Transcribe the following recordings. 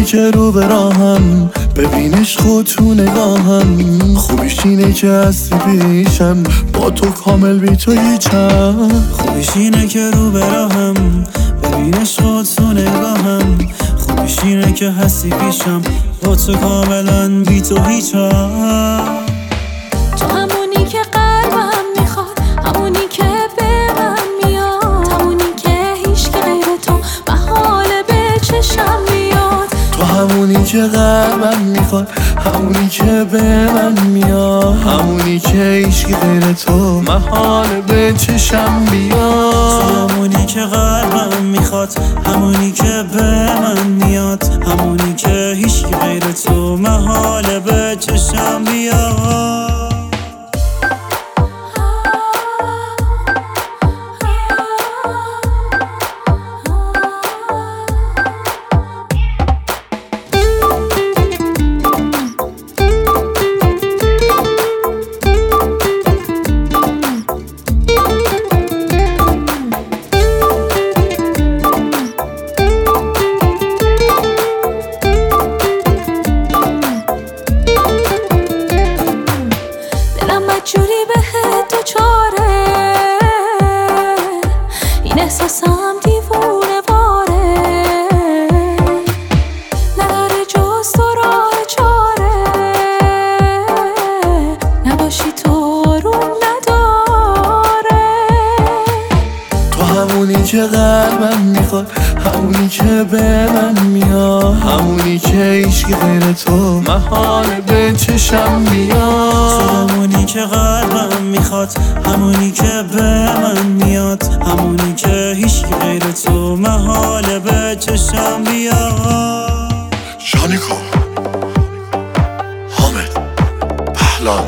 که رو به راهم، ببینش خود تو نگاهم. خوبیش اینه که هستی پیشم، با تو کامل بی تو هیچم. خوبیش اینه که رو به راهم، ببینش خود تو نگاهم. خوبیش اینه که هستی پیشم، با تو کاملا بی تو هیچم. تو همونی که قلبم میخواد، همونی که به من میاد، همونی که هیچکی غیر تو محاله به چشم بیاد. تو همونی که قلبم میخواد، همونی که به من میاد، همونی که هیچکی غیر تو محاله به چشم بیاد. تو همونی که قلبم میخواد، همونی که به من میاد، همونی که هیچکی غیر تو محاله به چشم بیاد. جوری بهت دوچاره، این احساسم دیوونه واره، نداره جز تو راه چاره، نباشی تو روم نداره. تو همونی که قلبم میخواد، همونی که به من میاد، همونی که هیچکی غیر تو محاله به چشم بیاد. تو همونی که قلبم میخواد، همونی که به من میاد، همونی که هیچکی غیر تو محاله به چشم بیاد. شانیکا، حامد، پهلان.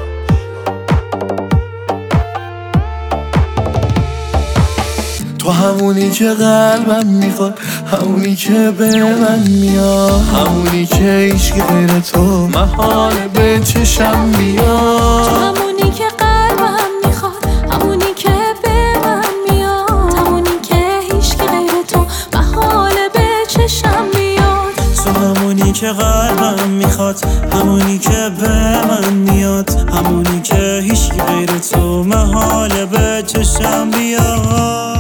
تو همونی که قلبم میخواد، همونی که به من میاد، همونی که هیچکی غیر تو محاله به چشم بیاد. تو همونی که قلبم میخواد، همونی که به من میاد، همونی که هیچکی غیر تو محاله به چشم بیاد. تو همونی که قلبم میخواد، همونی که به من میاد، همونی که هیچکی غیر تو محاله به چشم بیاد.